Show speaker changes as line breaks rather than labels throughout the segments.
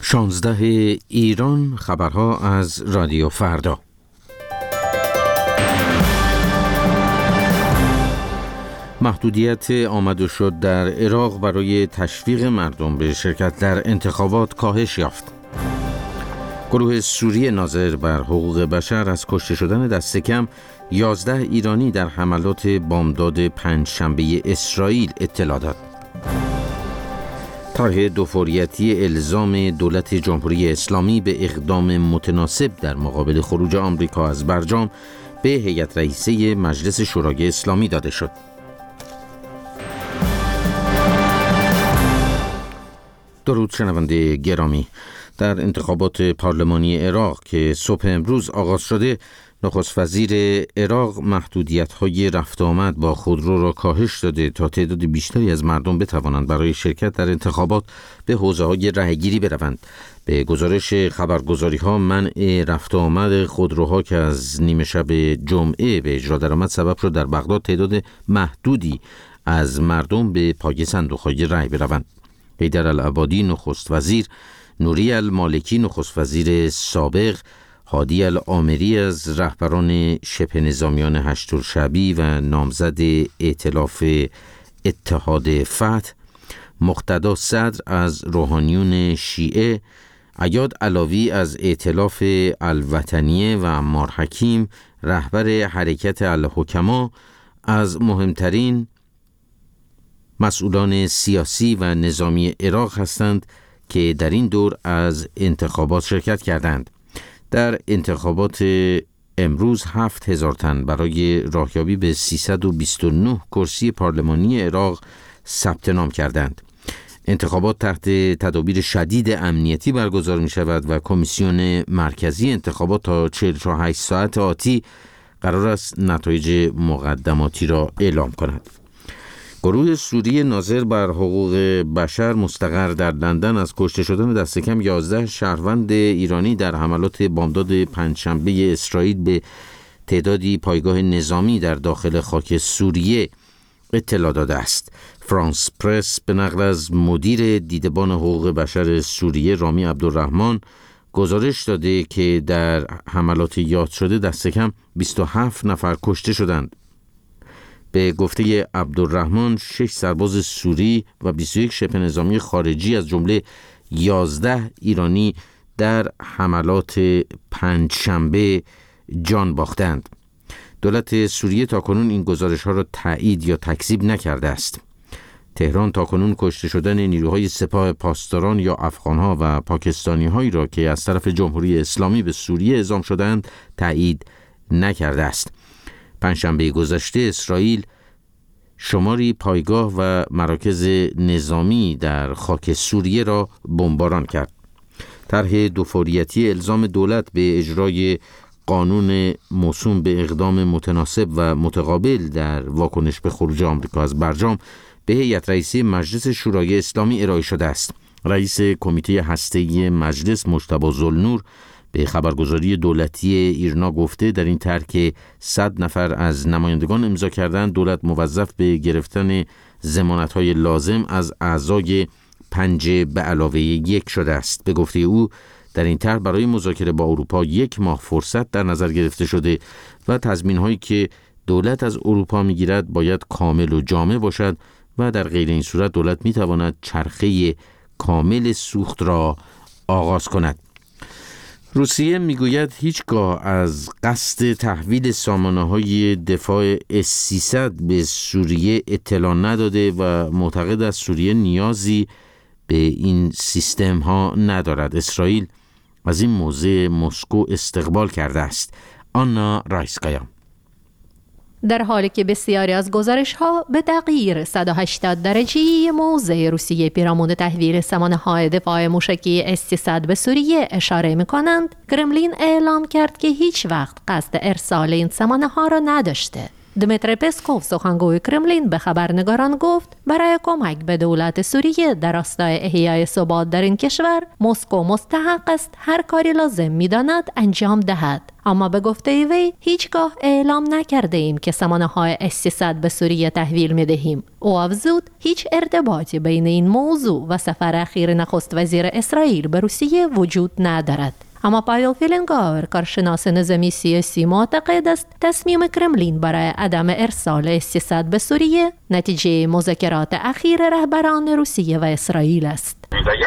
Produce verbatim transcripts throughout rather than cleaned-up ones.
شانزده ایران، خبرها از رادیو فردا. محدودیت آمد و شد در عراق برای تشویق مردم به شرکت در انتخابات کاهش یافت. گروه سوری ناظر بر حقوق بشر از کشته شدن دست کم یازده ایرانی در حملات بامداد پنجشنبه اسرائیل اطلاع داد. طرح دوفوریتی الزام دولت جمهوری اسلامی به اقدام متناسب در مقابل خروج آمریکا از برجام به هیئت رئیسه مجلس شورای اسلامی داده شد. درود شنونده گرامی، در انتخابات پارلمانی عراق که صبح امروز آغاز شده، نخست وزیر عراق محدودیت‌های رفت آمد با خودرو را کاهش داده تا تعداد بیشتری از مردم بتوانند برای شرکت در انتخابات به حوزه‌های رأی‌گیری بروند. به گزارش خبرگزاری‌ها، منع رفت آمد خودروها که از نیمه شب جمعه به اجرا درآمد سبب شد در بغداد تعداد محدودی از مردم به پای صندوق‌های رأی بروند. حیدر العبادی نخست وزیر، نوری المالکی نخست وزیر سابق، هادی العامری از رهبران شبه نظامیان هشت‌الشعبی و نامزد ائتلاف اتحاد فتح، مقتدا صدر از روحانیون شیعه، عیاد علاوی از ائتلاف الوطنیه و عمار حکیم رهبر حرکت الحکما از مهمترین مسئولان سیاسی و نظامی عراق هستند که در این دور از انتخابات شرکت کردند. در انتخابات امروز هفت هزار تن برای راهیابی به سیصد و بیست و نه کرسی پارلمانی عراق ثبت نام کردند. انتخابات تحت تدابیر شدید امنیتی برگزار می شود و کمیسیون مرکزی انتخابات تا چهل و هشت ساعت آتی قرار است نتایج مقدماتی را اعلام کند. گروه سوری ناظر بر حقوق بشر مستقر در لندن از کشته شدن دست کم یازده شهروند ایرانی در حملات بامداد پنجشنبه اسرائیل به تعدادی پایگاه نظامی در داخل خاک سوریه اطلاع داده است. فرانس پرس به نقل از مدیر دیدبان حقوق بشر سوریه رامی عبدالرحمن گزارش داده که در حملات یاد شده دست کم بیست و هفت نفر کشته شدند. به گفته عبدالرحمن، شش سرباز سوری و بیست و یک شبه نظامی خارجی از جمله یازده ایرانی در حملات پنجشنبه جان باختند. دولت سوریه تاکنون این گزارش ها را تایید یا تکذیب نکرده است. تهران تاکنون کشته شدن نیروهای سپاه پاسداران یا افغانها و پاکستانی هایی را که از طرف جمهوری اسلامی به سوریه اعزام شدند تایید نکرده است. پنجشنبه گذشته اسرائیل شماری پایگاه و مراکز نظامی در خاک سوریه را بمباران کرد. طرح دوفوریتی الزام دولت به اجرای قانون موسوم به اقدام متناسب و متقابل در واکنش به خروج آمریکا از برجام به هیئت رئیسه مجلس شورای اسلامی ارائه شده است. رئیس کمیته هسته‌ای مجلس مجتبی ذوالنور به خبرگزاری دولتی ایرنا گفته در این طرح که صد نفر از نمایندگان امضا کردند، دولت موظف به گرفتن ضمانت‌های لازم از اعضای پنج به علاوه یک شده است. به گفته او در این طرح برای مذاکره با اروپا یک ماه فرصت در نظر گرفته شده و تضمین‌هایی که دولت از اروپا می‌گیرد باید کامل و جامع باشد و در غیر این صورت دولت می‌تواند چرخه کامل سوخت را آغاز کند. روسیه میگوید هیچگاه از قصد تحویل سامانه‌های دفاع اس سیصد به سوریه اطلاع نداده و معتقد است سوریه نیازی به این سیستم ها ندارد. اسرائیل از این موضع مسکو استقبال کرده است. آنا رایسکایا:
در حالی که بسیاری از گزارش‌ها به تغییر صد و هشتاد درجه‌ای موضع روسیه پیرامون تحویل سامانه‌های دفاع موشکی اس سیصد به سوریه اشاره می‌کنند، کرملین اعلام کرد که هیچ وقت قصد ارسال این سامانه‌ها را نداشته. دمیتری پسکوف سخنگوی کرملین به خبرنگاران گفت برای کمک به دولت سوریه در راستای احیای ثبات در این کشور مسکو مستحق است هر کاری لازم می‌داند انجام دهد. اما به گفته وی هیچگاه اعلام نکرده ایم که سامانه‌های اس سیصد به سوریه تحویل می‌دهیم. او افزود هیچ ارتباطی بین این موضوع و سفر اخیر نخست وزیر اسرائیل به روسیه وجود ندارد. اما پاول فیلنگاور کارشناس نظامی سیاسی معتقد است تصمیم کرملین برای عدم ارسال اس سیصد به سوریه نتیجه مذاکرات اخیر رهبران روسیه و اسرائیل است.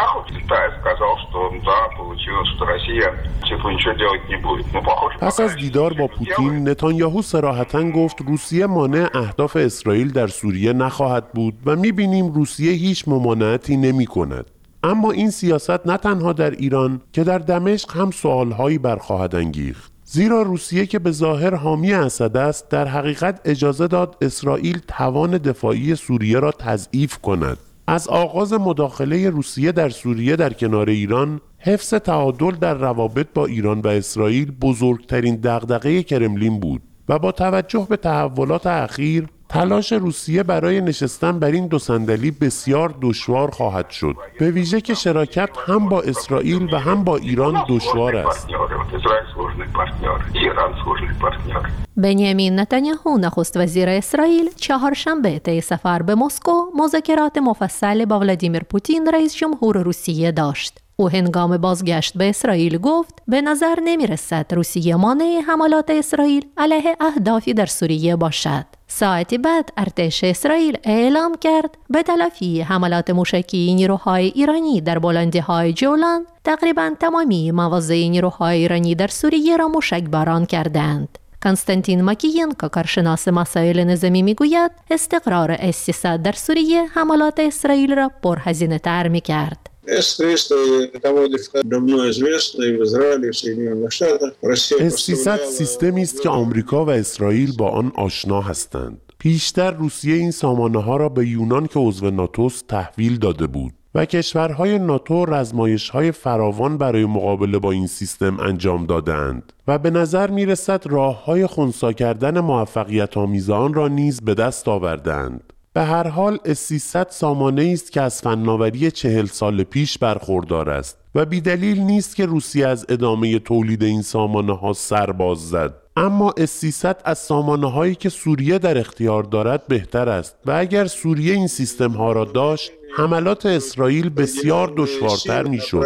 پس از دیدار با پوتین، نتانیاهو صراحتاً گفت روسیه مانع اهداف اسرائیل در سوریه نخواهد بود و می‌بینیم روسیه هیچ ممانعتی نمی‌کند. اما این سیاست نه تنها در ایران که در دمشق هم سوالهایی برخواهد انگیخت. زیرا روسیه که به ظاهر حامی اسد است در حقیقت اجازه داد اسرائیل توان دفاعی سوریه را تضعیف کند. از آغاز مداخله روسیه در سوریه در کنار ایران، حفظ تعادل در روابط با ایران و اسرائیل بزرگترین دغدغه کرملین بود و با توجه به تحولات اخیر تلاش روسیه برای نشستن بر این دو صندلی بسیار دشوار خواهد شد، به ویژه که شراکت هم با اسرائیل و هم با ایران دشوار است.
بنیامین نتانیاهو نخست وزیر اسرائیل چهارشنبه طی سفر به مسکو مذاکرات مفصل با ولادیمیر پوتین رئیس جمهور روسیه داشت. او هنگام بازگشت به اسرائیل گفت به نظر نمی رسد روسیه مانع حملات اسرائیل علیه اهدافی در سوریه باشد. ساعتی بعد ارتش اسرائیل اعلام کرد به تلافی حملات موشکی نیروهای ایرانی در بلندی‌های جولان تقریباً تمامی مواضع نیروهای ایرانی در سوریه را موشکباران کردند. کنستانتین ماکیینکو کارشناس مسائل نظامی میگوید استقرار اس سیصد در سوریه حملات اسرائیل را پرهزینه تر می کرد.
اس سیصد سیستمی است که آمریکا و اسرائیل با آن آشنا هستند. پیشتر روسیه این سامانه‌ها را به یونان که عضو ناتوست تحویل داده بود و کشورهای ناتو رزمایش‌های فراوان برای مقابله با این سیستم انجام دادند و به نظر می‌رسد راه‌های خنثی کردن موفقیت آمیز آن را نیز به دست آوردند. به هر حال اس سیصد سامانه‌ای است که از فناوری چهل سال پیش برخوردار است و بی‌دلیل نیست که روسیه از ادامه تولید این سامانه‌ها سر باز زد. اما اس سیصد از سامانه‌هایی که سوریه در اختیار دارد بهتر است و اگر سوریه این سیستم‌ها را داشت، حملات اسرائیل بسیار دشوارتر می‌شد.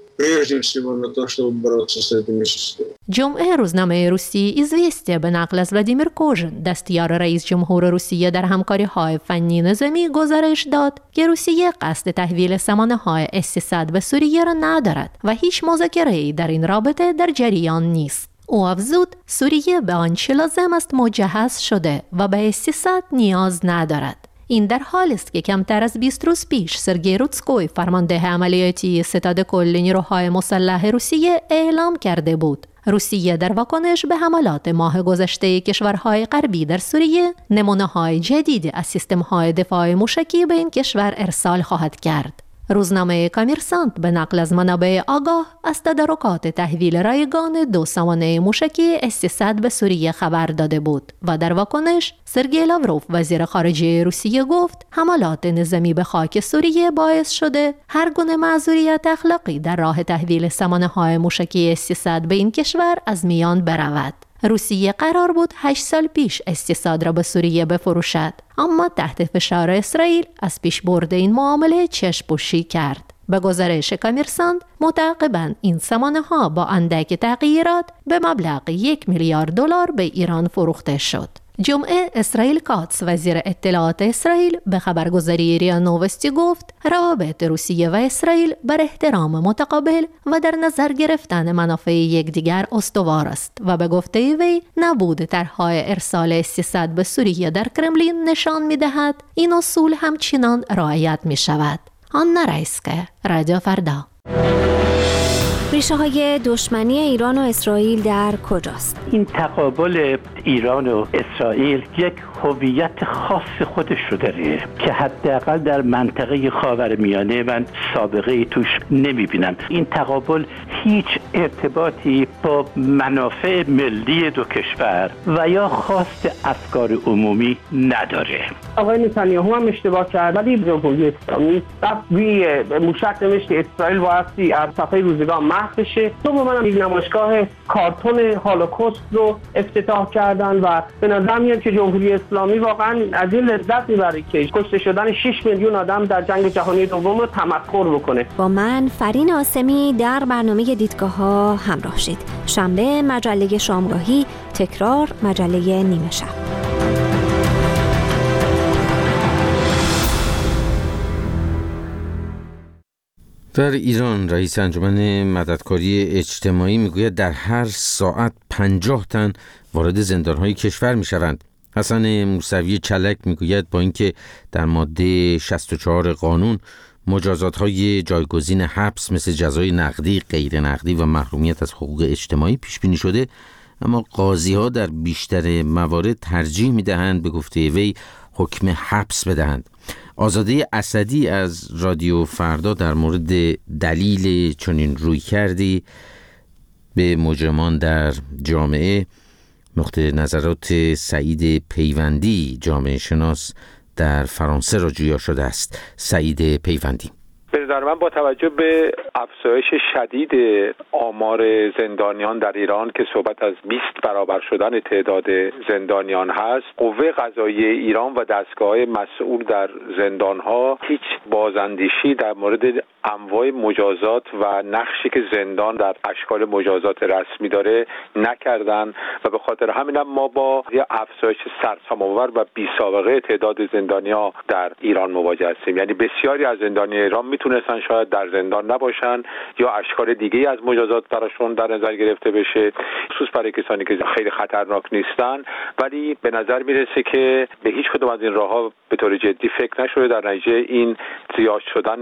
جمعه روزنامه روسی ایزویستیا به نقل از ولادیمیر کوژن دستیار رئیس جمهور روسیه در همکاری‌های فنی نظامی گزارش داد که روسیه قصد تحویل سامانه‌های اس سیصد به سوریه را ندارد و هیچ مذاکره‌ای در این رابطه در جریان نیست. او افزود سوریه به آنچه لازم است مجهز شده و به اس سیصد نیاز ندارد. این در حالی است که کمتر از بیست روز پیش سرگئی روتسکوی فرمانده عملیاتی ستاد کل نیروهای مسلح روسیه اعلام کرده بود روسیه در واکنش به حملات ماه گذشته کشورهای غربی در سوریه نمونه‌های جدید از سیستم‌های دفاع موشکی به این کشور ارسال خواهد کرد. روزنامه کامیرسانت به نقل از منابع آگاه از تدارکات تحویل رایگان دو سامانه موشکی اس سیصد به سوریه خبر داده بود و در واکنش سرگئی لاوروف وزیر خارجه روسیه گفت حملات نظامی به خاک سوریه باعث شده هر گونه معذوریت اخلاقی در راه تحویل سامانه‌های موشکی اس سیصد به این کشور از میان برود. روسیه قرار بود هشت سال پیش اس سیصد را به سوریه بفروشد، اما تحت فشار اسرائیل از پیشبرد این معامله چشم‌پوشی کرد. به گزارش کامیرساند متعاقباً این سامانه‌ها با اندک تغییرات به مبلغ یک میلیارد دلار به ایران فروخته شد. جمعه اسرائیل کاتس وزیر اطلاعات اسرائیل به خبرگزاری ریا نووستی گفت روابط روسیه و اسرائیل بر احترام متقابل و در نظر گرفتن منافع یکدیگر استوار است و به گفته وی نبود طرح‌های ارسال اس سیصد به سوریه در کرملین نشان می‌دهد این اصول همچنان رعایت می‌شود. آنا رایسکه، رادیو فردا.
ریشه های دشمنی ایران و اسرائیل در کجاست؟
این تقابل ایران و اسرائیل یک هویت خاص خودش رو داره که حداقل در منطقه خاورمیانه من سابقه ای توش نمیبینم. این تقابل هیچ ارتباطی با منافع ملی دو کشور و یا خواست افکار عمومی نداره.
آقای نتانیاهو هم اشتباه کرد، ولی جمهوری اسلامی رفت روی موشک نوشت اسرائیل بایستی از صفحه روزگار محو بشه. تو با منم یک نمایشگاه کارتون هولوکاست رو افتتاح کردن و به نظر میاد که جمهوری اسلامی واقعا از این لذت میبره که کشته شدن شش میلیون آدم در جنگ جهانی دوم رو تمسخر بکنه.
با من فرین آسمی در برنامه دیدگاه ها همراه شید. شنبه مجله شامگاهی، تکرار مجله نیمه شب.
در ایران رئیس انجمن مددکاری اجتماعی میگوید در هر ساعت پنجاه تن وارد زندانهای کشور میشوند. حسن موسوی چلک میگوید با اینکه در ماده شصت و چهار قانون مجازات‌های جایگزین حبس مثل جزای نقدی، غیر نقدی و محرومیت از حقوق اجتماعی پیش بینی شده، اما قاضی‌ها در بیشتر موارد ترجیح می‌دهند به گفته وی حکم حبس بدهند. آزاده اسدی از رادیو فردا در مورد دلیل چنین رویکردی به مجرمان در جامعه نقطه نظرات سعید پیوندی جامعه شناس در فرانسه را جویا شده است. سعید پیوندی:
به نظر من با توجه به افزایش شدید آمار زندانیان در ایران که صحبت از بیست برابر شدن تعداد زندانیان هست، قوه قضاییه ایران و دستگاه‌های مسئول در زندان‌ها هیچ بازاندیشی در مورد انواع مجازات و نقشی که زندان در اشکال مجازات رسمی داره نکردن و به خاطر همین هم ما با یه افزایش سرسام‌آور و بی‌سابقه تعداد زندانیان در ایران مواجه هستیم. یعنی بسیاری از زندانیان ایران میتونستن شاید در زندان نباشن یا اشکال دیگه از مجازات براشون در نظر گرفته بشه، خصوص برای کسانی که خیلی خطرناک نیستن، ولی به نظر میرسه که به هیچ کدوم از این راه‌ها به طور جدی فکر نشده. در نتیجه این زیاد شدن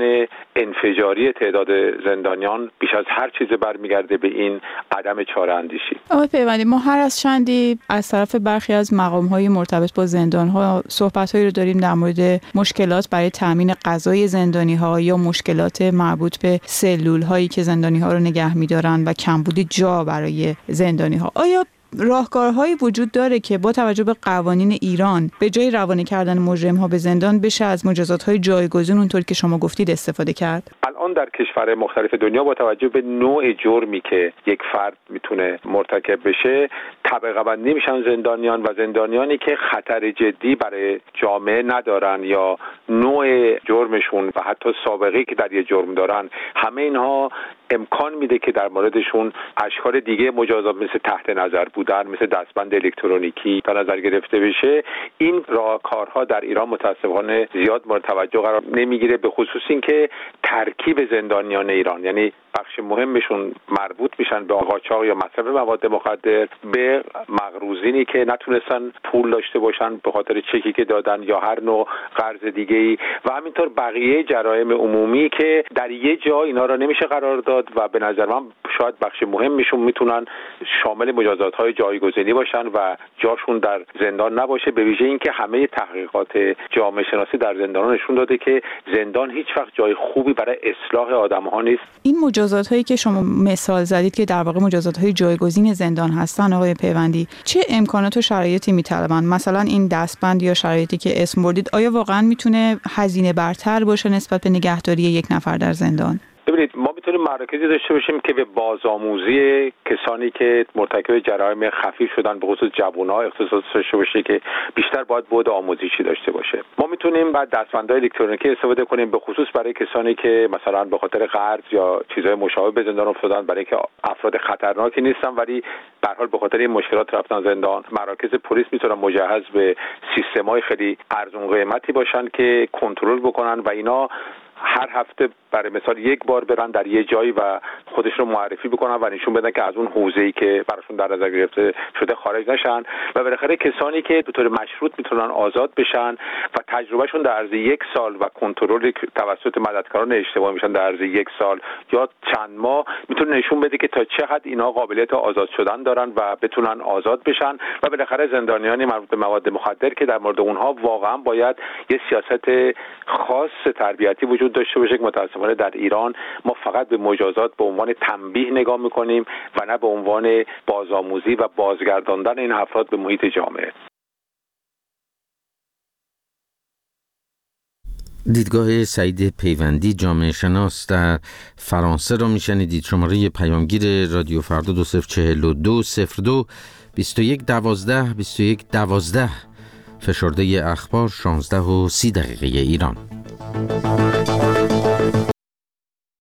انفجاری تعداد زندانیان بیش از هر چیز برمیگرده به این عدم چاره‌اندیشی.
آقای پیوندی، ما هر از چندی از طرف برخی از مقام‌های مرتبط با زندان‌ها صحبت‌هایی رو داریم در مورد مشکلات برای تامین غذای زندانی‌ها یا مشکلات مربوط به سلول‌هایی که زندانی‌ها رو نگه می‌دارن و کمبود جا برای زندانی‌ها. آیا راهکارهایی وجود داره که با توجه به قوانین ایران به جای روانه کردن مجرم‌ها به زندان بشه از مجازات‌های جایگزین اونطور که شما گفتید استفاده کرد؟
الان در کشورهای مختلف دنیا با توجه به نوع جرمی که یک فرد میتونه مرتکب بشه طبقه بندی میشن زندانیان، و زندانیانی که خطر جدی برای جامعه ندارن یا نوع جرمشون و حتی سابقه‌ای که در یه جرم دارن، همه اینها امکان میده که در موردشون اشکال دیگه مجازات مثل تحت نظر بودن، مثل دستبند الکترونیکی در نظر گرفته بشه. این راهکارها در ایران متاسفانه زیاد مورد توجه قرار نمیگیره، به خصوص اینکه ترکیب زندانیان ایران، یعنی بخش مهمشون مربوط میشن به قاچاق یا مصرف مواد مخدر، به مقروضینی که نتونستن پول داشته باشن به خاطر چکی که دادن یا هر نوع قرض دیگه‌ای، و همینطور بقیه جرایم عمومی که در یه جا اینا را نمیشه قرار داد و به نظر من شاید بخش مهمشون میتونن شامل مجازات‌های جایگزینی باشن و جاشون در زندان نباشه. به ویژه اینکه همه تحقیقات جامعه شناسی در زندان نشون داده که زندان هیچ وقت جای خوبی برای اصلاح آدم‌ها نیست.
این مجازات‌هایی که شما مثال زدید که در واقع مجازات‌های جایگزین زندان هستن، آقای پیوندی، چه امکانات و شرایطی می‌طلبن؟ مثلا این دستبند یا شرایطی که اسم بردید آیا واقعاً میتونه هزینه برتر باشه نسبت به نگهداری یک نفر در زندان؟
ببینید، ما میتونیم مراکزی داشته باشیم که به بازآموزی کسانی که مرتکب جرایم خفی شدن به خصوص جوان‌ها اختصاص داشته باشه که بیشتر باید بعد آموزشی داشته باشه. ما میتونیم بعد دستبندهای الکترونیکی استفاده کنیم به خصوص برای کسانی که مثلا به خاطر قرض یا چیزهای مشابه به زندان افتادن، برای که افراد خطرناکی نیستن ولی به هر حال به خاطر این مشکلات رفتن زندان. مراکز پلیس میتونن مجهز به سیستم‌های خیلی ارزون قیمتی باشن که کنترل بکنن و اینا هر هفته برای مثال یک بار برن در یه جایی و خودشون رو معرفی بکنن و نشون بدن که از اون حوزه‌ای که براشون در نظر گرفته شده خارج نشن و بالاخره کسانی که به طور مشروط میتونن آزاد بشن و تجربهشون در عرض یک سال و کنترل توسط مددکاران اجتماعی میشن در عرض یک سال یا چند ماه میتونه نشون بده که تا چقدر اینا قابلیت آزاد شدن دارن و بتونن آزاد بشن و بالاخره زندانیانی مربوط به مواد مخدر که در مورد اونها واقعا باید یه سیاست خاص تربیتی وجود داشته باشه که متاسفانه در ایران ما فقط به مجازات به عنوان تنبیه نگاه میکنیم و نه به عنوان بازآموزی و بازگرداندن این افراد به محیط جامعه.
دیدگاه سعید پیوندی جامعه شناس در فرانسه را میشنیدید. شماره پیامگیر رادیو فردا دو صفر چهل و دو صفر دو بیست و یک دوازده بیست و یک دوازده. فشرده اخبار شانزده و سی دقیقه ایران.